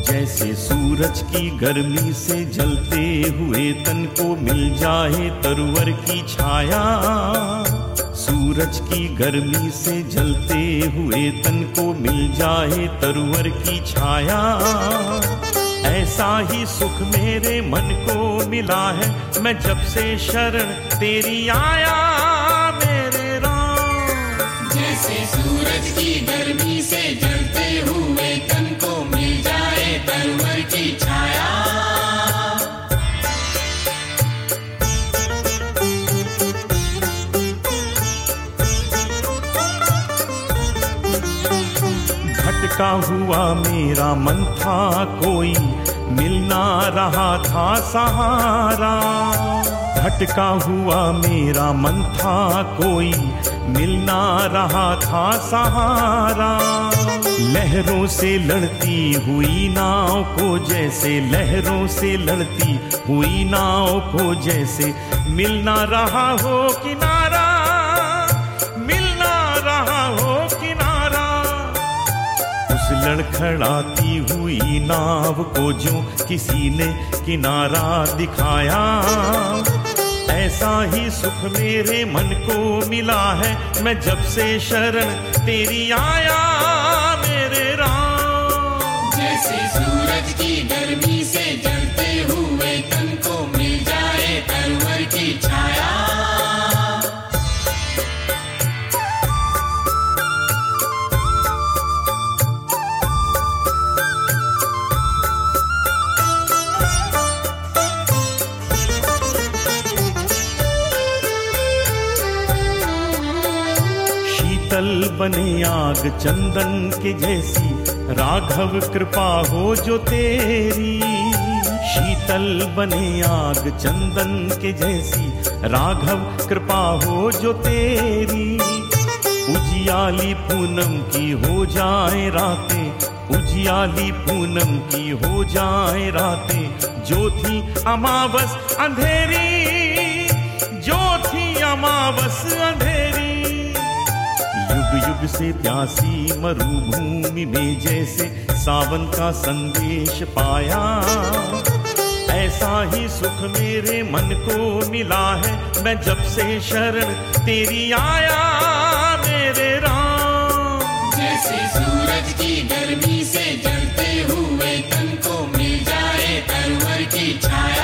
जैसे सूरज की गर्मी से जलते हुए तन को मिल जाए तरवर की छाया, सूरज की गर्मी से जलते हुए तन को मिल जाए तरवर की छाया, ऐसा ही सुख मेरे मन को मिला है मैं जब से शरण तेरी आया मेरे राम। जैसे सूरज की गर्मी से जलते हुए तन को मिल जाए तरवर की छाया, भटका हुआ मेरा मन था कोई मिल ना रहा था सहारा, भटका हुआ मेरा मन था कोई मिल ना रहा था सहारा, लहरों से लड़ती हुई नाव को जैसे, लहरों से लड़ती हुई नाव को जैसे मिल ना रहा हो किनारा, मिल ना रहा हो किनारा, उस लड़खड़ाती हुई नाव को जो किसी ने किनारा दिखाया, ऐसा ही सुख मेरे मन को मिला है मैं जब से शरण तेरी आया मेरे राम। जैसे सूरज की गर्मी से जलते हुए तन को मिल जाए तरवर की छाया, शीतल बने आग चंदन के जैसी राघव कृपा हो जो तेरी, शीतल बने आग चंदन के जैसी राघव कृपा हो जो तेरी, उजियाली पूनम की हो जाए रातें, उजियाली पूनम की हो जाए रातें, जो थी अमावस अंधेरी, जो थी अमावस अंधेरी, युग युग से प्यासी मरुभूमि में जैसे सावन का संदेश पाया, ऐसा ही सुख मेरे मन को मिला है मैं जब से शरण तेरी आया मेरे राम। जैसे सूरज की गर्मी से जलते हुए तन को मिल जाए तरवर की छाया,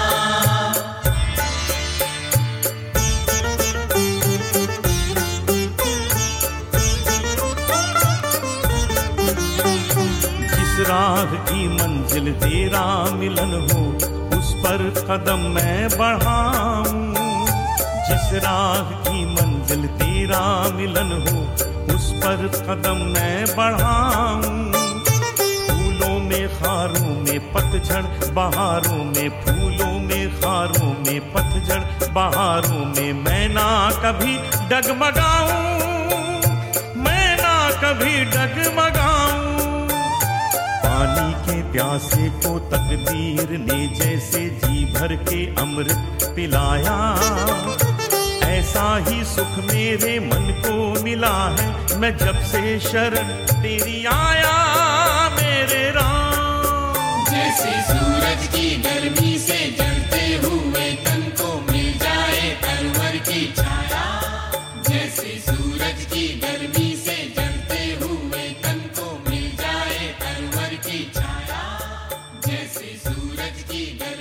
राह की मंजिल तेरा मिलन हो उस पर कदम मैं बढ़ाऊं, जिस राह की मंजिल तेरा मिलन हो उस पर कदम मैं बढ़ाऊं, फूलों में खारों में पतझड़ बहारों में, फूलों में खारों में पतझड़ बहारों में मैं ना कभी डगमगाऊं, मैं ना कभी डगमगाऊं, पानी के प्यासे को तकदीर ने जैसे जी भर के अमृत पिलाया, ऐसा ही सुख मेरे मन को मिला है मैं जब से शरण तेरी आया मेरे राम। जैसे सूरज की गर्मी से जलते हुए तन को मिल जाए तरवर की छाया, जैसे सूरज की गर्मी से जलते हुए तन को मिल जाए तरवर की छाया, जैसे सूरज की गर्मी